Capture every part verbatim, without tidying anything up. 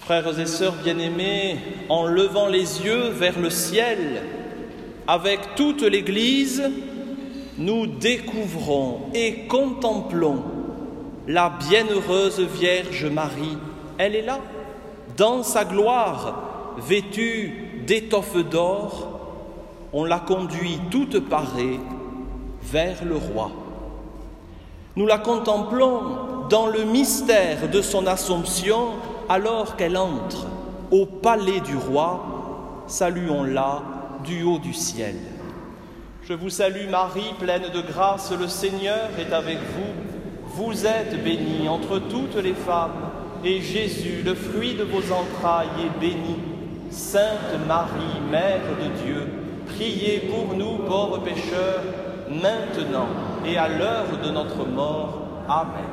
Frères et sœurs bien-aimés, en levant les yeux vers le ciel, avec toute l'Église, nous découvrons et contemplons la bienheureuse Vierge Marie. Elle est là, dans sa gloire, vêtue d'étoffe d'or. On la conduit toute parée vers le roi. Nous la contemplons dans le mystère de son Assomption alors qu'elle entre au palais du roi. Saluons-la du haut du ciel. Je vous salue Marie, pleine de grâce, le Seigneur est avec vous. Vous êtes bénie entre toutes les femmes, et Jésus, le fruit de vos entrailles, est béni. Sainte Marie, Mère de Dieu, priez pour nous pauvres pécheurs, maintenant et à l'heure de notre mort. Amen.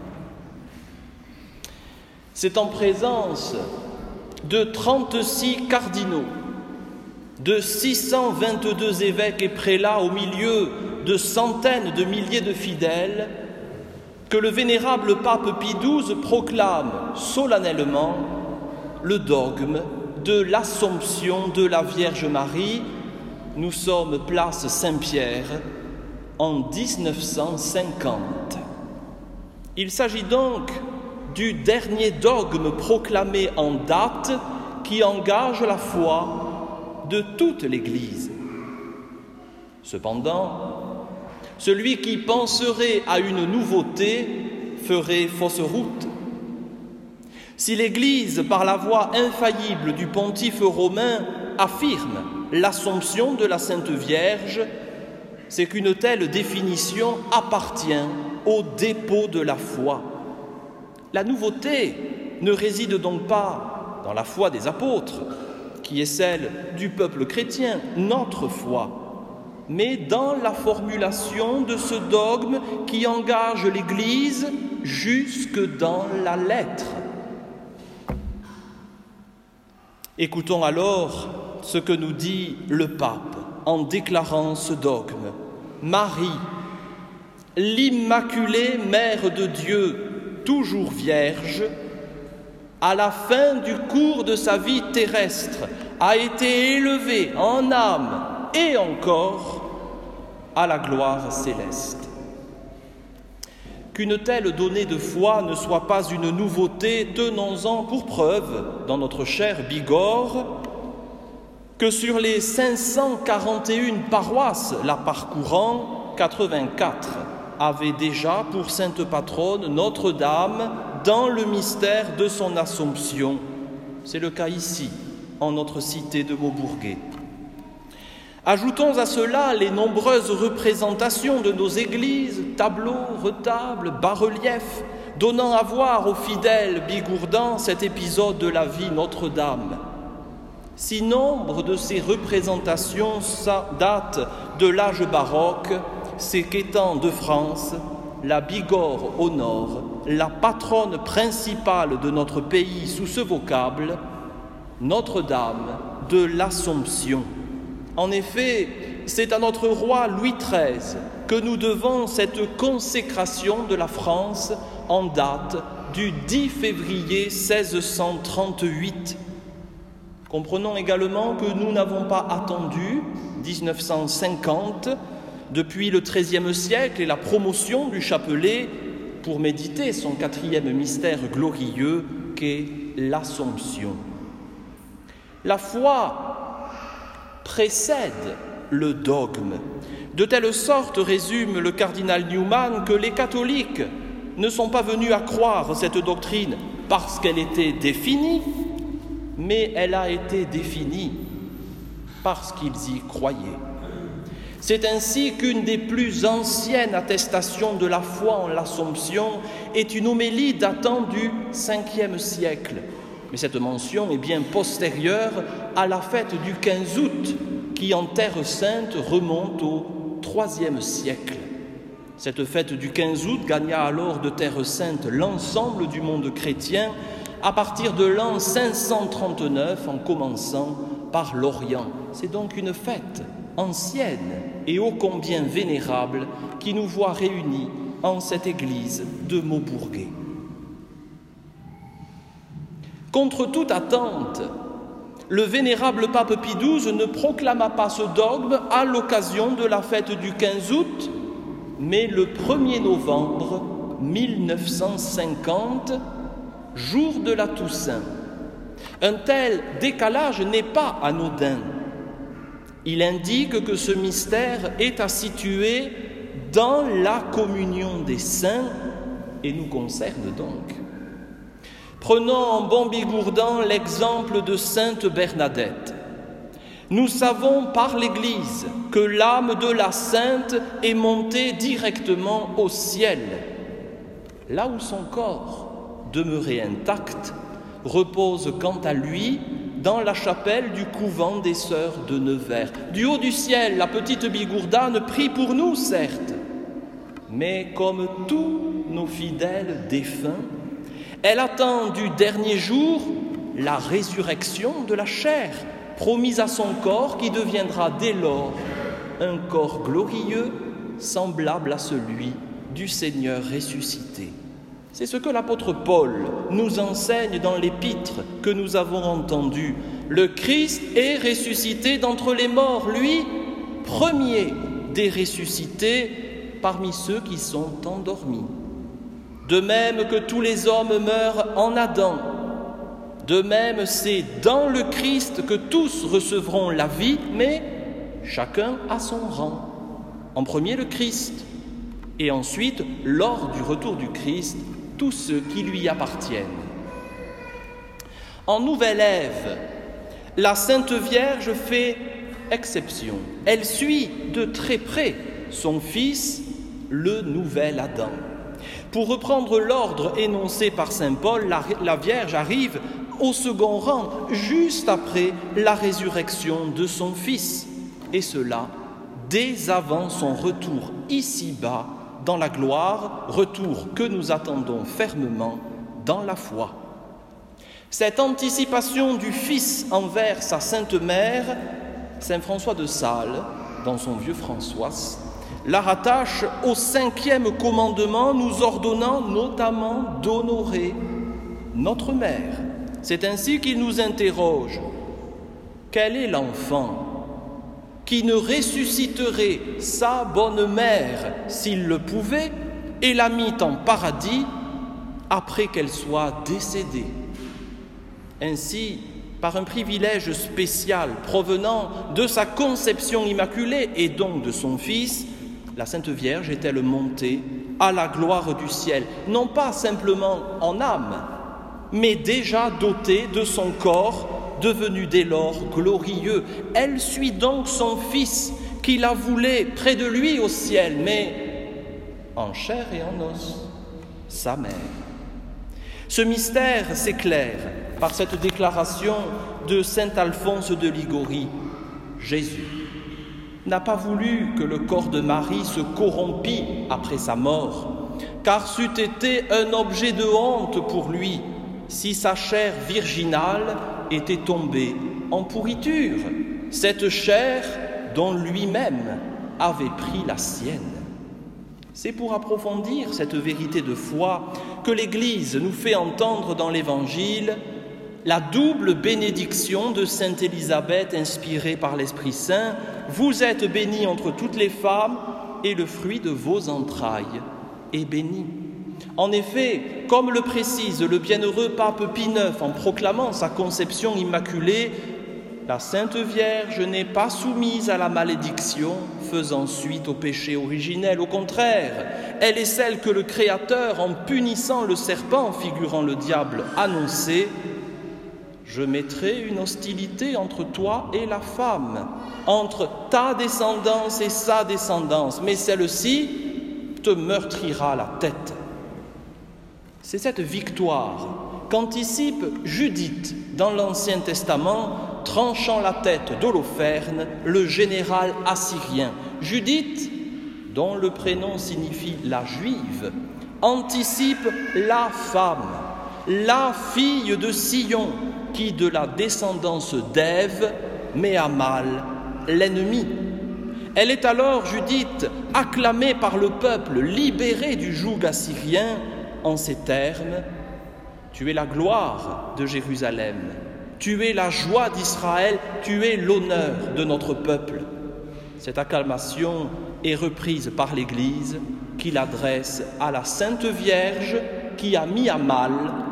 C'est en présence de trente-six cardinaux, de six cent vingt-deux évêques et prélats au milieu de centaines de milliers de fidèles que le vénérable pape Pie douze proclame solennellement le dogme de l'Assomption de la Vierge Marie. Nous sommes place Saint-Pierre en dix-neuf cent cinquante. Il s'agit donc du dernier dogme proclamé en date qui engage la foi de toute l'Église. Cependant, celui qui penserait à une nouveauté ferait fausse route. Si l'Église, par la voix infaillible du pontife romain, affirme l'Assomption de la Sainte Vierge, c'est qu'une telle définition appartient au dépôt de la foi. La nouveauté ne réside donc pas dans la foi des apôtres, qui est celle du peuple chrétien, notre foi, mais dans la formulation de ce dogme qui engage l'Église jusque dans la lettre. Écoutons alors ce que nous dit le pape en déclarant ce dogme. Marie, l'Immaculée Mère de Dieu, toujours vierge, à la fin du cours de sa vie terrestre, a été élevée en âme et en corps à la gloire céleste. Qu'une telle donnée de foi ne soit pas une nouveauté, tenons-en pour preuve, dans notre chère Bigorre, que sur les cinq cent quarante et une paroisses la parcourant, quatre-vingt-quatre avaient déjà pour sainte patronne Notre-Dame dans le mystère de son Assomption. C'est le cas ici, en notre cité de Maubourguet. Ajoutons à cela les nombreuses représentations de nos églises, tableaux, retables, bas-reliefs, donnant à voir aux fidèles bigourdans cet épisode de la vie Notre-Dame. Si nombre de ces représentations datent de l'âge baroque, c'est qu'étant de France, la Bigorre au nord, la patronne principale de notre pays sous ce vocable, Notre-Dame de l'Assomption. En effet, c'est à notre roi Louis treize que nous devons cette consécration de la France en date du dix février seize cent trente-huit. Comprenons également que nous n'avons pas attendu dix-neuf cent cinquante, depuis le treizième siècle et la promotion du chapelet, pour méditer son quatrième mystère glorieux qu'est l'Assomption. La foi précède le dogme, de telle sorte, résume le cardinal Newman, que les catholiques ne sont pas venus à croire cette doctrine parce qu'elle était définie, mais elle a été définie parce qu'ils y croyaient. C'est ainsi qu'une des plus anciennes attestations de la foi en l'Assomption est une homélie datant du cinquième siècle. Mais cette mention est bien postérieure à la fête du quinze août, qui en Terre Sainte remonte au troisième siècle. Cette fête du quinze août gagna alors de Terre Sainte l'ensemble du monde chrétien à partir de l'an cinq cent trente-neuf, en commençant par l'Orient. C'est donc une fête ancienne et ô combien vénérable qui nous voit réunis en cette église de Maubourguet. Contre toute attente, le vénérable pape Pie douze ne proclama pas ce dogme à l'occasion de la fête du quinze août, mais le premier novembre mille neuf cent cinquante, jour de la Toussaint. Un tel décalage n'est pas anodin. Il indique que ce mystère est à situer dans la communion des saints et nous concerne donc. Prenons en bon bigourdan l'exemple de sainte Bernadette. Nous savons par l'Église que l'âme de la sainte est montée directement au ciel, là où son corps, demeuré intact, repose quant à lui dans la chapelle du couvent des Sœurs de Nevers. Du haut du ciel, la petite bigourdane prie pour nous, certes, mais comme tous nos fidèles défunts, elle attend du dernier jour la résurrection de la chair, promise à son corps qui deviendra dès lors un corps glorieux, semblable à celui du Seigneur ressuscité. C'est ce que l'apôtre Paul nous enseigne dans l'épître que nous avons entendu. Le Christ est ressuscité d'entre les morts, lui, premier des ressuscités parmi ceux qui sont endormis. De même que tous les hommes meurent en Adam, de même c'est dans le Christ que tous recevront la vie, mais chacun à son rang. En premier le Christ, et ensuite, lors du retour du Christ, tous ceux qui lui appartiennent. En Nouvelle Ève, la Sainte Vierge fait exception. Elle suit de très près son fils, le nouvel Adam. Pour reprendre l'ordre énoncé par saint Paul, la, la Vierge arrive au second rang, juste après la résurrection de son Fils, et cela dès avant son retour ici-bas dans la gloire, retour que nous attendons fermement dans la foi. Cette anticipation du Fils envers sa Sainte Mère, saint François de Sales, dans son Vieux François, la rattache au cinquième commandement, nous ordonnant notamment d'honorer notre mère. C'est ainsi qu'il nous interroge. Quel est l'enfant qui ne ressusciterait sa bonne mère s'il le pouvait et la mit en paradis après qu'elle soit décédée? Ainsi, par un privilège spécial provenant de sa conception immaculée et donc de son Fils, la Sainte Vierge est-elle montée à la gloire du ciel, non pas simplement en âme, mais déjà dotée de son corps, devenu dès lors glorieux. Elle suit donc son Fils, qui la voulait près de lui au ciel, mais en chair et en os, sa mère. Ce mystère s'éclaire par cette déclaration de saint Alphonse de Ligorie. Jésus n'a pas voulu que le corps de Marie se corrompît après sa mort, car c'eût été un objet de honte pour lui si sa chair virginale était tombée en pourriture, cette chair dont lui-même avait pris la sienne. C'est pour approfondir cette vérité de foi que l'Église nous fait entendre dans l'Évangile la double bénédiction de sainte Élisabeth inspirée par l'Esprit Saint. Vous êtes bénie entre toutes les femmes et le fruit de vos entrailles est béni. En effet, comme le précise le bienheureux pape Pie neuf en proclamant sa conception immaculée, la Sainte Vierge n'est pas soumise à la malédiction faisant suite au péché originel. Au contraire, elle est celle que le Créateur, en punissant le serpent figurant le diable, annonçait: je mettrai une hostilité entre toi et la femme, entre ta descendance et sa descendance, mais celle-ci te meurtrira la tête. C'est cette victoire qu'anticipe Judith dans l'Ancien Testament, tranchant la tête d'Holoferne, le général assyrien. Judith, dont le prénom signifie la juive, anticipe la femme, la fille de Sion, qui de la descendance d'Ève met à mal l'ennemi. Elle est alors, Judith, acclamée par le peuple libéré du joug assyrien en ces termes: tu es la gloire de Jérusalem, tu es la joie d'Israël, tu es l'honneur de notre peuple. Cette acclamation est reprise par l'Église qui l'adresse à la Sainte Vierge qui a mis à mal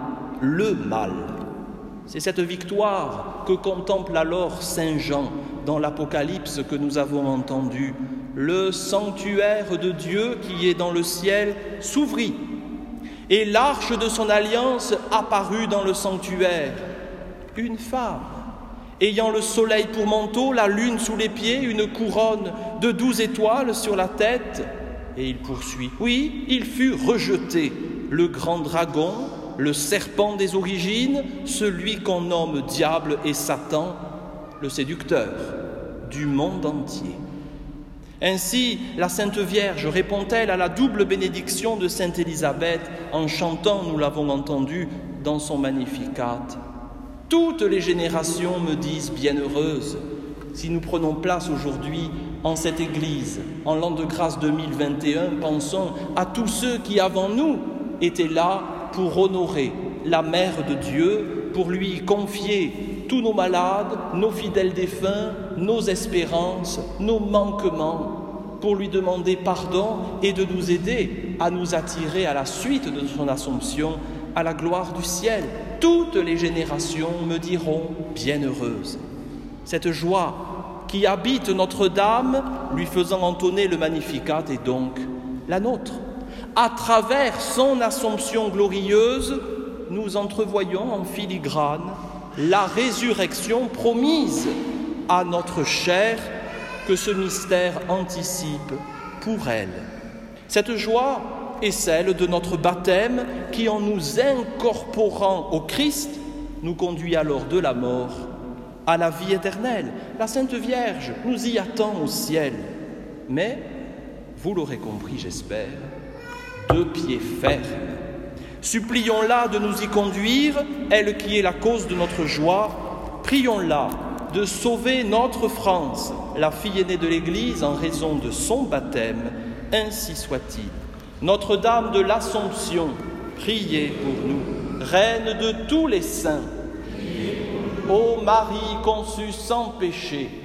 le mal. C'est cette victoire que contemple alors Saint Jean dans l'Apocalypse que nous avons entendu. Le sanctuaire de Dieu qui est dans le ciel s'ouvrit et l'arche de son alliance apparut dans le sanctuaire. Une femme, ayant le soleil pour manteau, la lune sous les pieds, une couronne de douze étoiles sur la tête. Et il poursuit. Oui, il fut rejeté, le grand dragon, le serpent des origines, celui qu'on nomme diable et Satan, le séducteur du monde entier. Ainsi, la Sainte Vierge répond-elle à la double bénédiction de Sainte Élisabeth en chantant, nous l'avons entendu, dans son Magnificat. Toutes les générations me disent bienheureuse. Si nous prenons place aujourd'hui en cette Église, en l'an de grâce deux mille vingt et un, pensons à tous ceux qui avant nous étaient là pour honorer la Mère de Dieu, pour lui confier tous nos malades, nos fidèles défunts, nos espérances, nos manquements, pour lui demander pardon et de nous aider à nous attirer à la suite de son Assomption à la gloire du ciel. Toutes les générations me diront bienheureuse. Cette joie qui habite Notre-Dame, lui faisant entonner le Magnificat, est donc la nôtre. À travers son Assomption glorieuse, nous entrevoyons en filigrane la résurrection promise à notre chair que ce mystère anticipe pour elle. Cette joie est celle de notre baptême qui, en nous incorporant au Christ, nous conduit alors de la mort à la vie éternelle. La Sainte Vierge nous y attend au ciel. Mais, vous l'aurez compris, j'espère, de pied ferme. Supplions-la de nous y conduire, elle qui est la cause de notre joie. Prions-la de sauver notre France, la fille aînée de l'Église, en raison de son baptême. Ainsi soit-il. Notre-Dame de l'Assomption, priez pour nous. Reine de tous les saints, ô Marie conçue sans péché,